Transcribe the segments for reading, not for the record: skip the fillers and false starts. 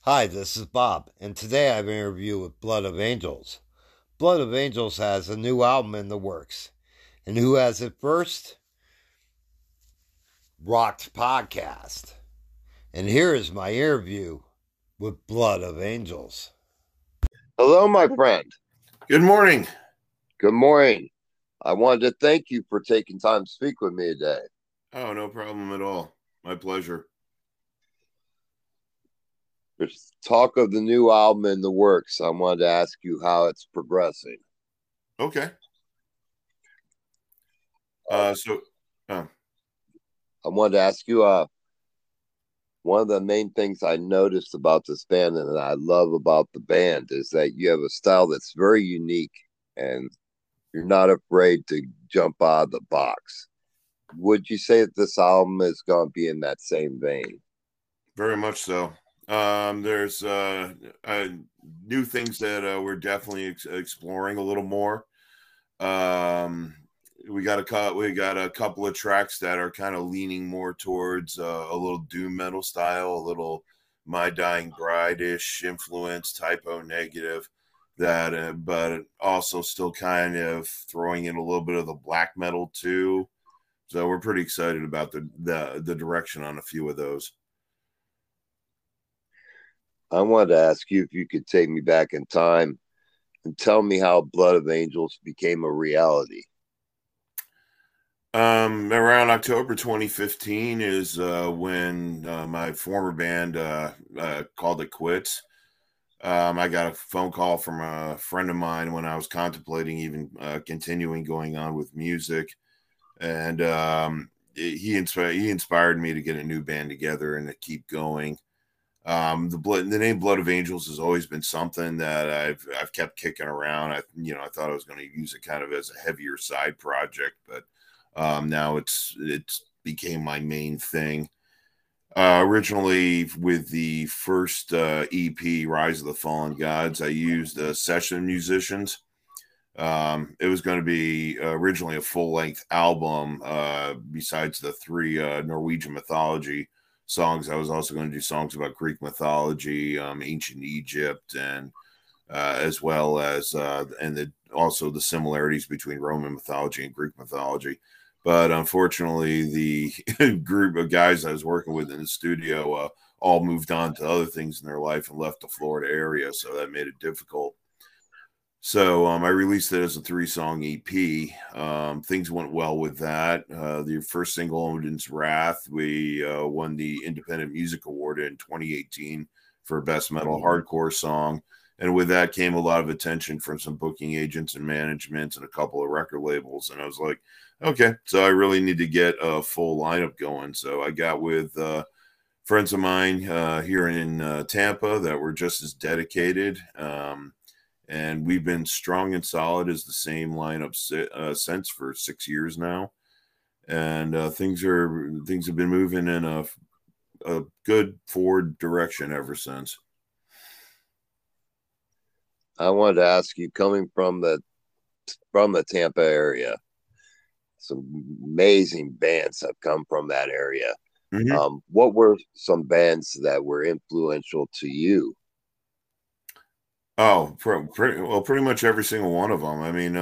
Hi, this is Bob, and today I have an interview with Blood of Angels. Blood of Angels has a new album in the works. And who has it first? Rocked Podcast. And here is my interview with Blood of Angels. Hello, my friend. Good morning. Good morning. I wanted to thank you for taking time to speak with me today. Oh, no problem at all. My pleasure. There's talk of the new album in the works. I wanted to ask you how it's progressing. Okay. Uh, So, uh, I wanted to ask you one of the main things I noticed about this band and I love about the band is that you have a style that's very unique and you're not afraid to jump out of the box. Would you say that this album is going to be in that same vein? very much so. There's new things that we're definitely exploring a little more. Um, we got a couple of tracks that are kind of leaning more towards a little doom metal style, a little My Dying Bride-ish influence, Typo Negative. That, but also still kind of throwing in a little bit of the black metal too. So we're pretty excited about the direction on a few of those. I wanted to ask you if you could take me back in time and tell me how Blood of Angels became a reality. Around October 2015 is when my former band called it quits. I got a phone call from a friend of mine when I was contemplating even continuing going on with music, and he inspired me to get a new band together and to keep going. The name Blood of Angels has always been something that I've kept kicking around. I thought I was going to use it kind of as a heavier side project, but now it's became my main thing. Originally, with the first EP, Rise of the Fallen Gods, I used session musicians. It was going to be originally a full length album. Besides the three Norwegian mythology songs, I was also going to do songs about Greek mythology, ancient Egypt, and as well as also the similarities between Roman mythology and Greek mythology. But unfortunately, the group of guys I was working with in the studio all moved on to other things in their life and left the Florida area, so that made it difficult. So I released it as a three-song EP. Things went well with that. The first single, Odin's Wrath, we won the Independent Music Award in 2018 for Best Metal Hardcore Song. And with that came a lot of attention from some booking agents and managements and a couple of record labels. And I was like, okay, so I really need to get a full lineup going. So I got with friends of mine here in Tampa that were just as dedicated. And we've been strong and solid as the same lineup since for 6 years now. And things have been moving in a good forward direction ever since. I wanted to ask you, coming from the Tampa area, some amazing bands have come from that area. Mm-hmm. What were some bands that were influential to you? Oh, pretty much every single one of them. I mean,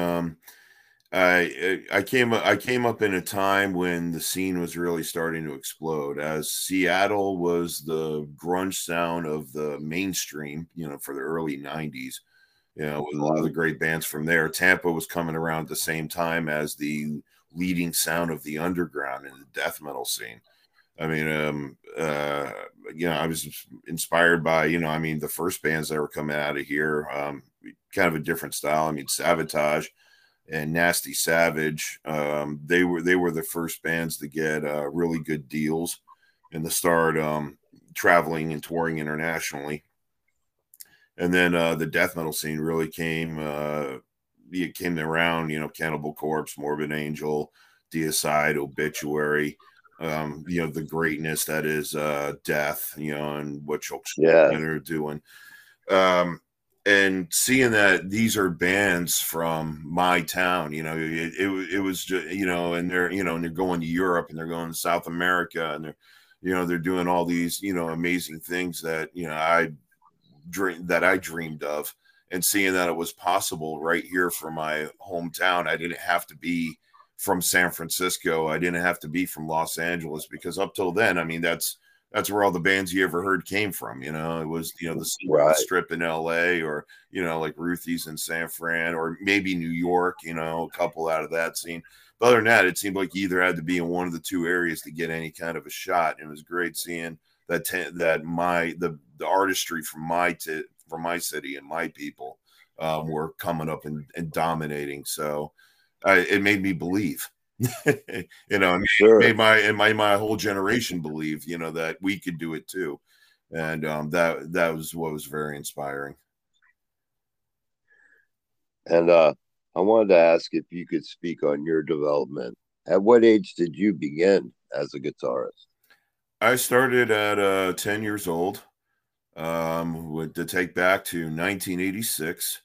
I came up in a time when the scene was really starting to explode, as Seattle was the grunge sound of the mainstream, for the early '90s. With a lot of the great bands from there. Tampa was coming around at the same time as the leading sound of the underground in the death metal scene. I mean, I was inspired by, the first bands that were coming out of here, kind of a different style. I mean, Savatage and Nasty Savage, they were the first bands to get really good deals and to start traveling and touring internationally. And then the death metal scene really it came around, Cannibal Corpse, Morbid Angel, Deicide, Obituary, the greatness that is death, and what Yeah, Children are doing. And seeing that these are bands from my town, it was just, and they're going to Europe and they're going to South America and they're doing all these, amazing things that, dreamed of, and seeing that it was possible right here from my hometown. I didn't have to be from San Francisco. I didn't have to be from Los Angeles, because up till then, I mean, that's where all the bands you ever heard came from. It was, the Right. Strip in LA, or, like Ruthie's in San Fran, or maybe New York, a couple out of that scene. But other than that, it seemed like you either had to be in one of the two areas to get any kind of a shot. And it was great seeing that the artistry from my city and my people were coming up and dominating. So it made me believe. It Sure. made my whole generation believe, that we could do it too. And that was what was very inspiring. And I wanted to ask if you could speak on your development. At what age did you begin as a guitarist? I started at 10 years old. To take back to 1986.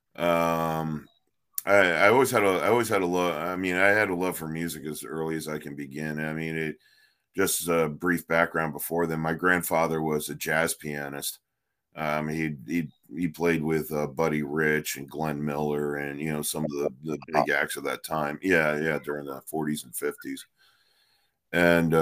I always had a love. I mean, I had a love for music as early as I can begin. I mean, just a brief background before then. My grandfather was a jazz pianist. He played with Buddy Rich and Glenn Miller, and some of the big acts of that time. Yeah, during the 40s and 50s. And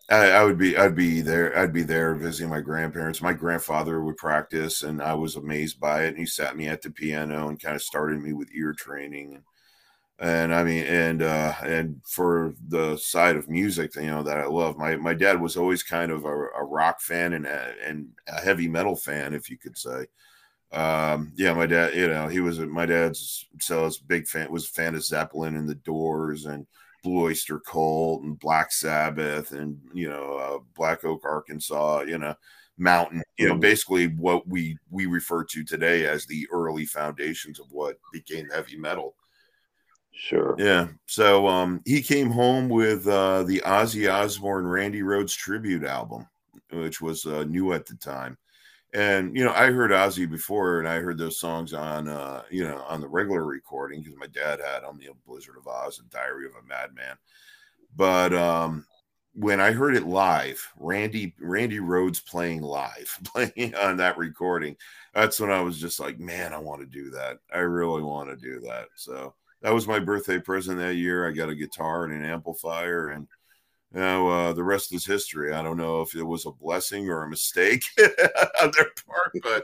I'd be there visiting my grandparents. My grandfather would practice, and I was amazed by it. And he sat me at the piano and kind of started me with ear training. And I mean, and for the side of music, that I love, my dad was always kind of a rock fan and a heavy metal fan, if you could say. Yeah, my dad, my dad's so was a fan of Zeppelin and the Doors and Blue Oyster Cult and Black Sabbath and Black Oak, Arkansas, Mountain, Mhm. basically what we refer to today as the early foundations of what became heavy metal. Sure. Yeah. So he came home with the Ozzy Osbourne Randy Rhoads tribute album, which was new at the time. And I heard Ozzy before, and I heard those songs on on the regular recording, because my dad had on the Blizzard of Oz and Diary of a Madman. But when I heard it live, Randy Rhoads playing live, playing on that recording, that's when I was just like, man, I want to do that. I really want to do that. So that was my birthday present that year. I got a guitar and an amplifier, and the rest is history. I don't know if it was a blessing or a mistake on their part, but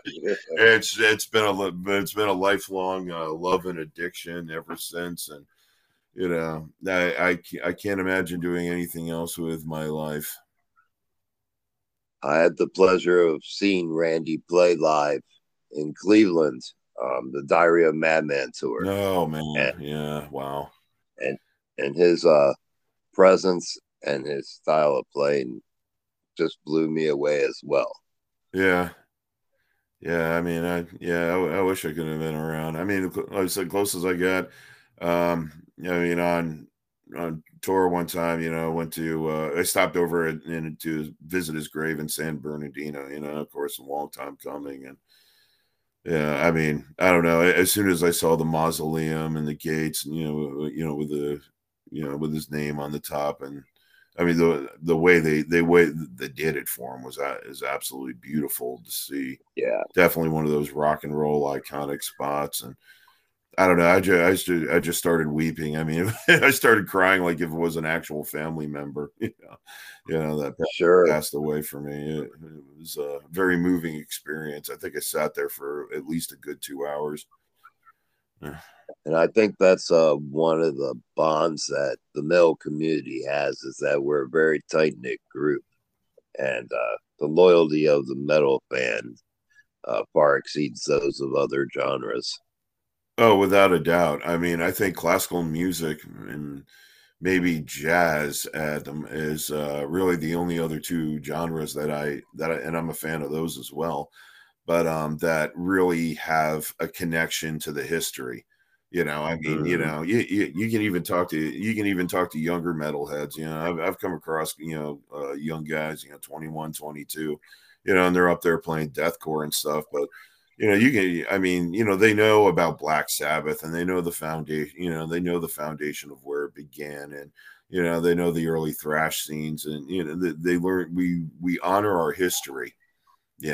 it's been a lifelong love and addiction ever since. And I can't imagine doing anything else with my life. I had the pleasure of seeing Randy play live in Cleveland, the Diary of Madman tour, Oh man, and yeah, wow, and and his presence and his style of playing just blew me away as well. yeah. Yeah, I mean, I wish I could have been around. I mean, like I said, close as I got. On tour one time, went to I stopped over and to visit his grave in San Bernardino. Of course, a long time coming, and yeah, I mean, I don't know. As soon as I saw the mausoleum and the gates, with with his name on the top, and I mean the way they did it for him is absolutely beautiful to see. Yeah, Definitely one of those rock and roll iconic spots. And I don't know, I just started weeping. I mean, I started crying like if it was an actual family member, that sure. passed away for me. It was a very moving experience. I think I sat there for at least a good 2 hours. And I think that's one of the bonds that the metal community has is that we're a very tight knit group, and the loyalty of the metal fan far exceeds those of other genres. Oh, without a doubt. I mean, I think classical music and maybe jazz, Adam, is really the only other two genres and I'm a fan of those as well, but that really have a connection to the history. I mean, Mm-hmm. you can even talk to younger metalheads. I've come across young guys, 21, 22, and they're up there playing deathcore and stuff, but you can, I mean, they know about Black Sabbath, and they know the foundation, they know the foundation of where it began. And, they know the early thrash scenes, and, they learn, we honor our history, you know.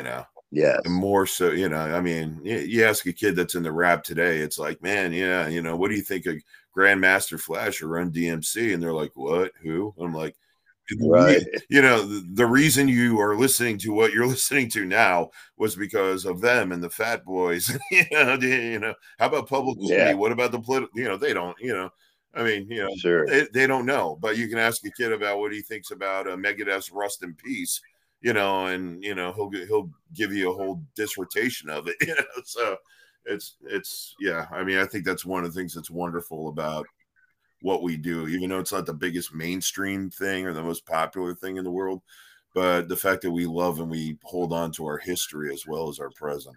And Yes. more so, you know, I mean, you ask a kid that's in the rap today, it's like, man, yeah, you know, what do you think of Grandmaster Flash or Run DMC? And they're like, what? Who? I'm like, Right. you know, the reason you are listening to what you're listening to now was because of them and the Fat Boys. You know, how about Public Yeah. Enemy? What about the political? You know, they don't. You know, I mean, you know, Sure. they don't know. But you can ask a kid about what he thinks about Megadeth's Rust in Peace. You know, and you know he'll give you a whole dissertation of it. You know, so it's yeah. I mean, I think that's one of the things that's wonderful about what we do, even though it's not the biggest mainstream thing or the most popular thing in the world. But the fact that we love and we hold on to our history as well as our present.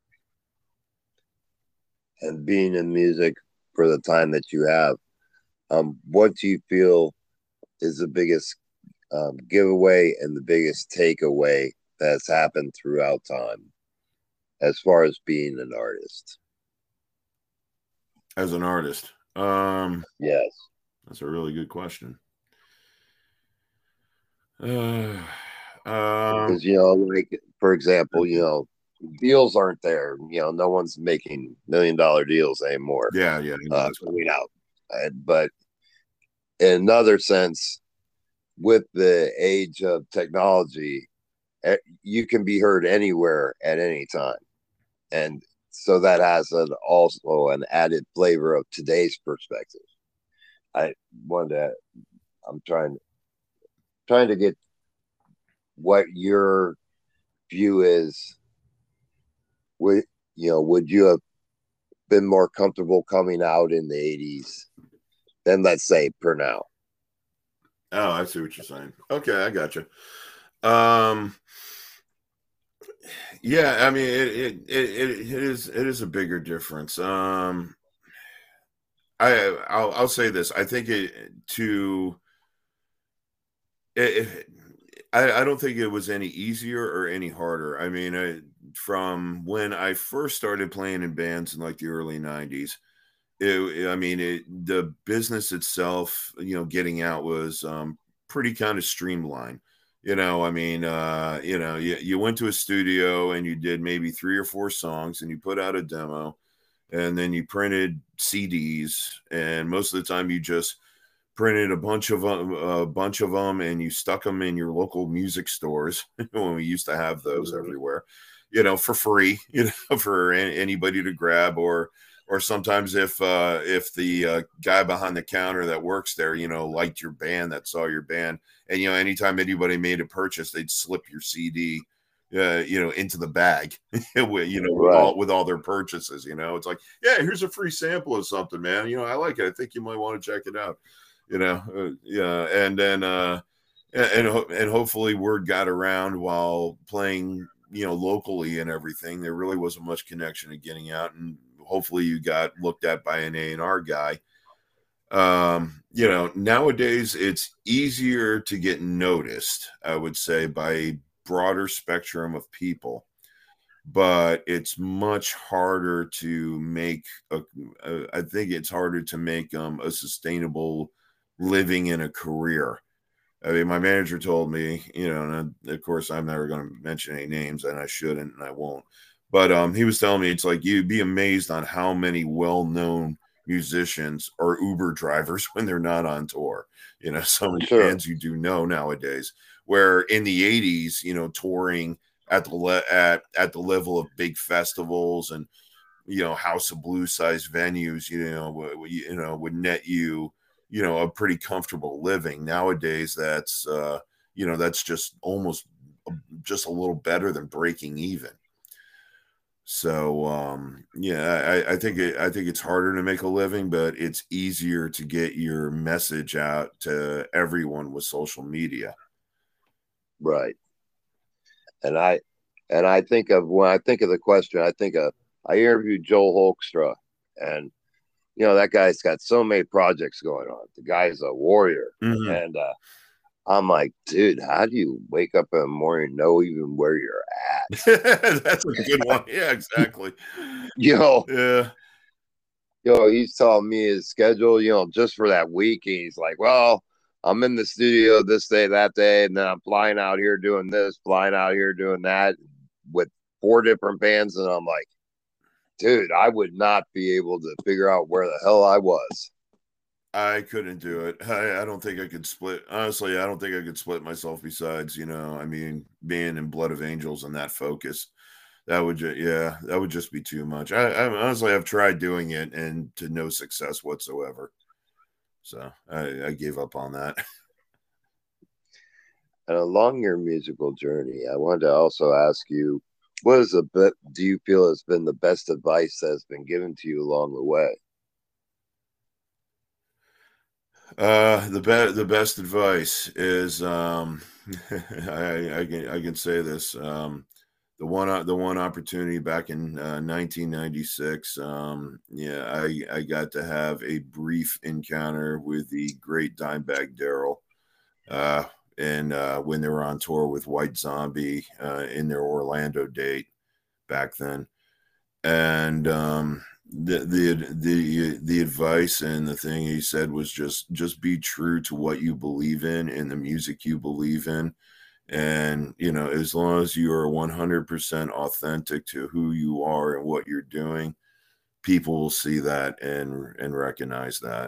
And being in music for the time that you have, what do you feel is the biggest giveaway and the biggest takeaway that's happened throughout time as far as being an artist? As an artist, Yes. that's a really good question. Uh, um, Because, like, for example, deals aren't there. No one's making $1 million deals anymore yeah, yeah, you know, that's coming out. But in another sense, with the age of technology, you can be heard anywhere at any time. And so that has also an added flavor of today's perspective. I wanted to, I'm trying to get what your view is. Would would you have been more comfortable coming out in the 80s than, let's say, per now? oh, I see what you're saying. Okay, I got you. Um, yeah, I mean, it is a bigger difference. I'll say this. I think it, I don't think it was any easier or any harder. I mean, from when I first started playing in bands in like the early '90s, I mean, the business itself, you know, getting out was pretty kind of streamlined. You know, I mean, you know, you went to a studio and you did maybe 3 or 4 songs and you put out a demo and then you printed CDs. And most of the time you just printed a bunch of them, and you stuck them in your local music stores when we used to have those everywhere, you know, for free, you know, for anybody to grab, or sometimes if the guy behind the counter that works there, you know, liked your band, that saw your band, and you know, anytime anybody made a purchase, they'd slip your CD. You know, into the bag, you know, Right. with all their purchases. You know, it's like, yeah, here's a free sample of something, man. You know, I like it. I think you might want to check it out. You know, yeah, and then and hopefully word got around while playing, you know, locally and everything. There really wasn't much connection to getting out, and hopefully you got looked at by an A&R guy. You know, nowadays it's easier to get noticed, I would say, by a broader spectrum of people, but it's much harder to make I think it's harder to make a sustainable living in a career. I mean, my manager told me, you know, and of course I'm never going to mention any names, and I shouldn't, and I won't. But he was telling me, it's like you'd be amazed on how many well-known musicians are Uber drivers when they're not on tour. You know, so many Sure. bands you do know nowadays. Where in the '80s, you know, touring at the level of big festivals and, you know, House of Blues size venues, you know, would net you, you know, a pretty comfortable living. Nowadays, that's you know, that's just almost just a little better than breaking even. So yeah, I think it's harder to make a living, but it's easier to get your message out to everyone with social media. Right. And I think of, when I think of the question, I interviewed Joel Hoekstra, and that guy's got so many projects going on. The guy's a warrior, Mhm. and I'm like, dude, how do you wake up in the morning and know even where you're That's a good one. Yeah, exactly. at? You know, Yeah. he's telling me his schedule, just for that week. And he's like, well, I'm in the studio this day, that day, and then I'm flying out here doing this, flying out here doing that with 4 different bands, and I'm like, dude, I would not be able to figure out where the hell I was. I couldn't do it. I don't think I could split. Honestly, I don't think I could split myself. Besides, I mean, being in Blood of Angels and that focus, yeah, that would just be too much. I honestly, I've tried doing it and to no success whatsoever. So I gave up on that. And along your musical journey, I wanted to also ask you, what is a bit do you feel has been the best advice that has been given to you along the way? The best advice is I can say this the one opportunity back in 1996, yeah, I got to have a brief encounter with the great Dimebag Daryl, uh and when they were on tour with White Zombie in their Orlando date back then. And the advice and the thing he said was just be true to what you believe in and the music you believe in. And as long as you are 100% authentic to who you are and what you're doing, people will see that and recognize that.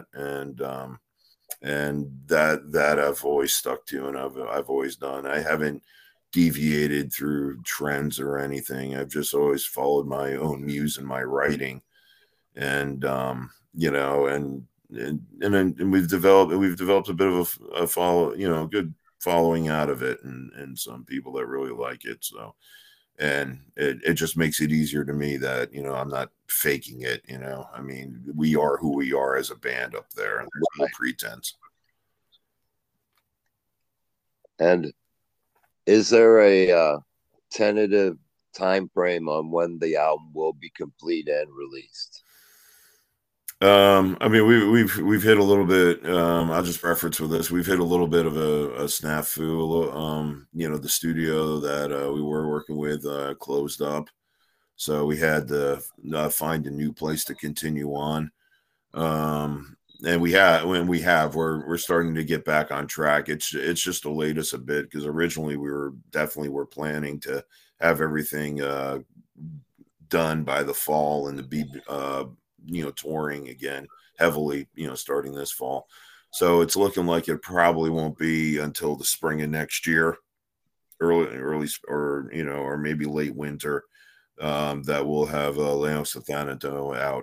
And that I've always stuck to, and I've always done. I haven't deviated through trends or anything. I've just always followed my own muse in my writing, and and we've developed a bit of a follow, good following out of it, and some people that really like it. So, and it just makes it easier to me that I'm not faking it. I mean, we are who we are as a band up there, and there's no pretense. And is there a tentative time frame on when the album will be complete and released? I mean, we've hit a little bit. I'll just reference with this. We've hit a little bit of a snafu. A little, the studio that we were working with closed up, so we had to find a new place to continue on. And we're starting to get back on track. It's just delayed us a bit because originally we were planning to have everything done by the fall and to be touring again heavily starting this fall. So it's looking like it probably won't be until the spring of next year, early or maybe late winter, that we'll have Leos Thanato out.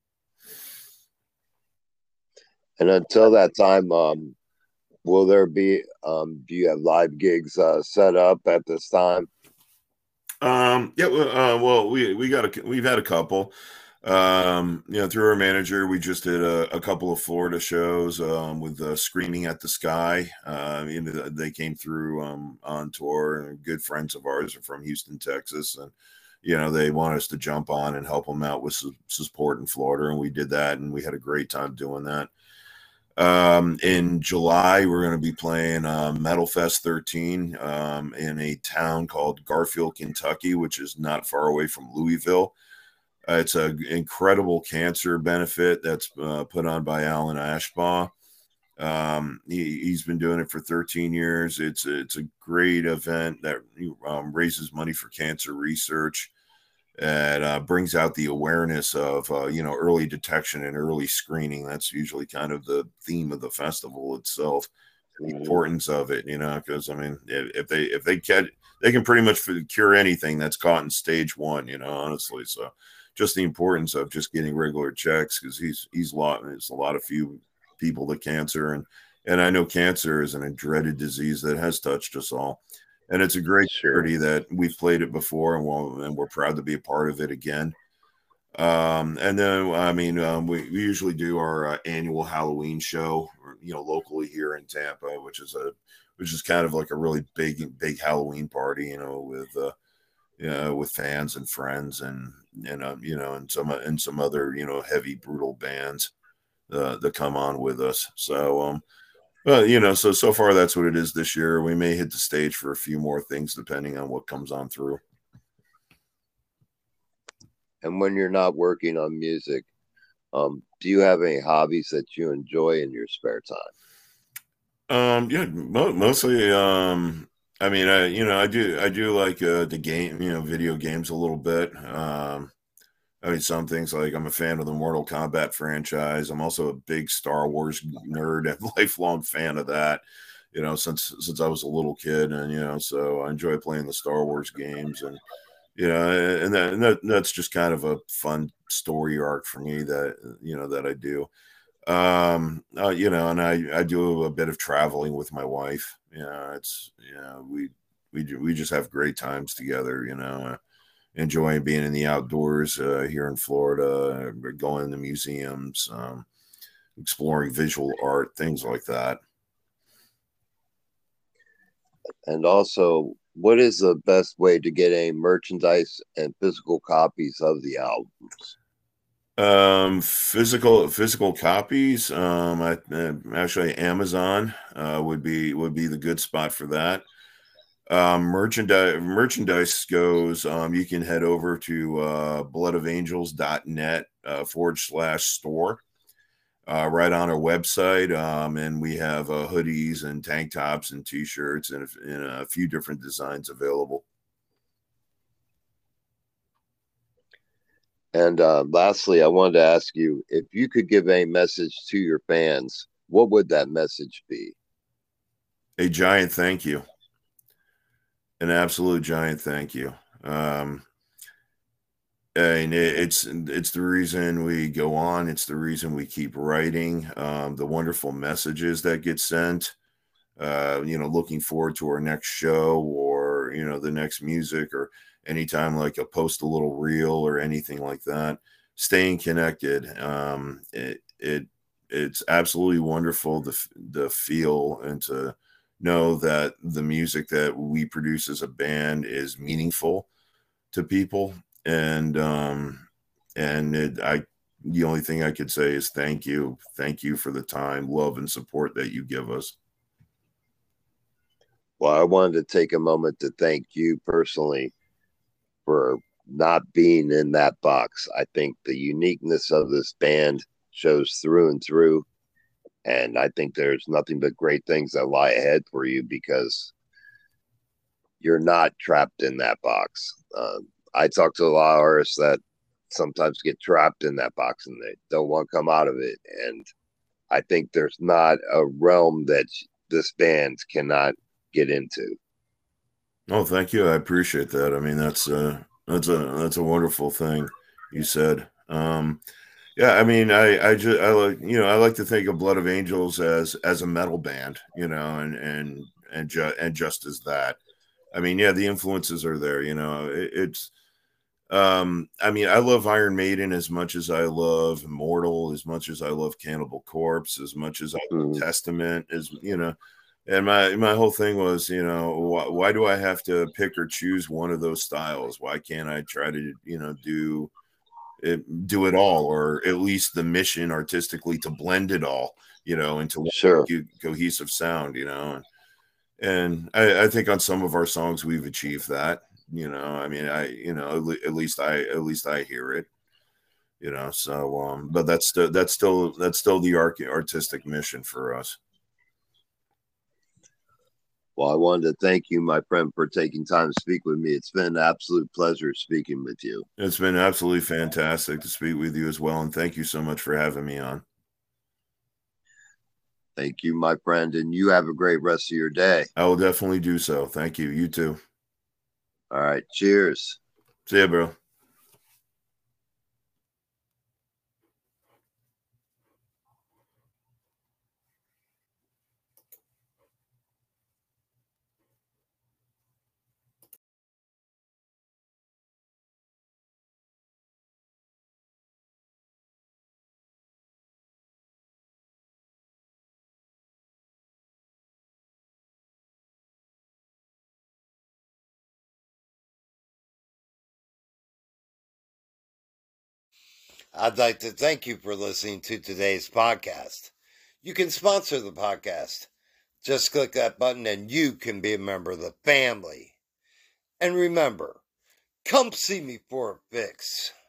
And until that time, will there be? Do you have live gigs set up at this time? Yeah. Well, we've had a couple. Through our manager, we just did a couple of Florida shows with Screaming at the Sky. They came through on tour. Good friends of ours are from Houston, Texas, and they want us to jump on and help them out with support in Florida, and we did that, and we had a great time doing that. In July, we're going to be playing Metal Fest 13 in a town called Garfield, Kentucky, which is not far away from Louisville. It's an incredible cancer benefit that's put on by Alan Ashbaugh. He's been doing it for 13 years. It's a great event that raises money for cancer research and brings out the awareness of early detection and early screening. That's usually kind of the theme of the festival itself, the importance of it. Because I mean, if they get, they can pretty much cure anything that's caught in stage one. Honestly, so just the importance of just getting regular checks, because he's a lot of few people with cancer, and I know cancer is a dreaded disease that has touched us all. And it's a great charity that we've played it before, and we're proud to be a part of it again. And then, I mean, we usually do our annual Halloween show, locally here in Tampa, which is kind of like a really big Halloween party, with fans and friends and some other heavy brutal bands that come on with us. So well, so far that's what it is this year. We may hit the stage for a few more things depending on what comes on through. And when you're not working on music, do you have any hobbies that you enjoy in your spare time? Yeah, mostly. I mean, I do like the game, video games a little bit. I mean, some things like I'm a fan of the Mortal Kombat franchise. I'm also a big Star Wars nerd and lifelong fan of that. Since I was a little kid, and so I enjoy playing the Star Wars games, and that's just kind of a fun story arc for me that I do. And I do a bit of traveling with my wife. It's we just have great times together. Enjoying being in the outdoors here in Florida, going to museums, exploring visual art, things like that. And also, what is the best way to get a merchandise and physical copies of the albums? Physical copies. Actually Amazon would be the good spot for that. Merchandise goes, you can head over to bloodofangels.net /store, right on our website. And we have hoodies and tank tops and t-shirts and a few different designs available. And lastly, I wanted to ask you if you could give a message to your fans, what would that message be? A giant thank you, an absolute giant thank you. And it's the reason we go on. It's the reason we keep writing. The wonderful messages that get sent. Looking forward to our next show, or the next music, or anytime like a post a little reel or anything like that. Staying connected. It's absolutely wonderful the feel, and to know that the music that we produce as a band is meaningful to people. And the only thing I could say is thank you for the time, love, and support that you give us. Well, I wanted to take a moment to thank you personally for not being in that box. I think the uniqueness of this band shows through and through. And I think there's nothing but great things that lie ahead for you because you're not trapped in that box. I talk to a lot of artists that sometimes get trapped in that box and they don't want to come out of it. And I think there's not a realm that this band cannot get into. Oh, thank you. I appreciate that. I mean, that's a wonderful thing you said. Yeah, I mean, I like I like to think of Blood of Angels as a metal band, and just as that. I mean, yeah, the influences are there. It's I mean, I love Iron Maiden as much as I love Immortal, as much as I love Cannibal Corpse, as much as I love Mm-hmm. Testament, and my whole thing was, why do I have to pick or choose one of those styles? Why can't I try to, do it all, or at least the mission artistically to blend it all, into Sure. one cohesive sound, and I think on some of our songs we've achieved that. I mean, at least I hear it. So but that's still the artistic mission for us. Well, I wanted to thank you, my friend, for taking time to speak with me. It's been an absolute pleasure speaking with you. It's been absolutely fantastic to speak with you as well, and thank you so much for having me on. Thank you, my friend, and you have a great rest of your day. I will definitely do so. Thank you. You too. All right. Cheers. See ya, bro. I'd like to thank you for listening to today's podcast. You can sponsor the podcast. Just click that button and you can be a member of the family. And remember, come see me for a fix.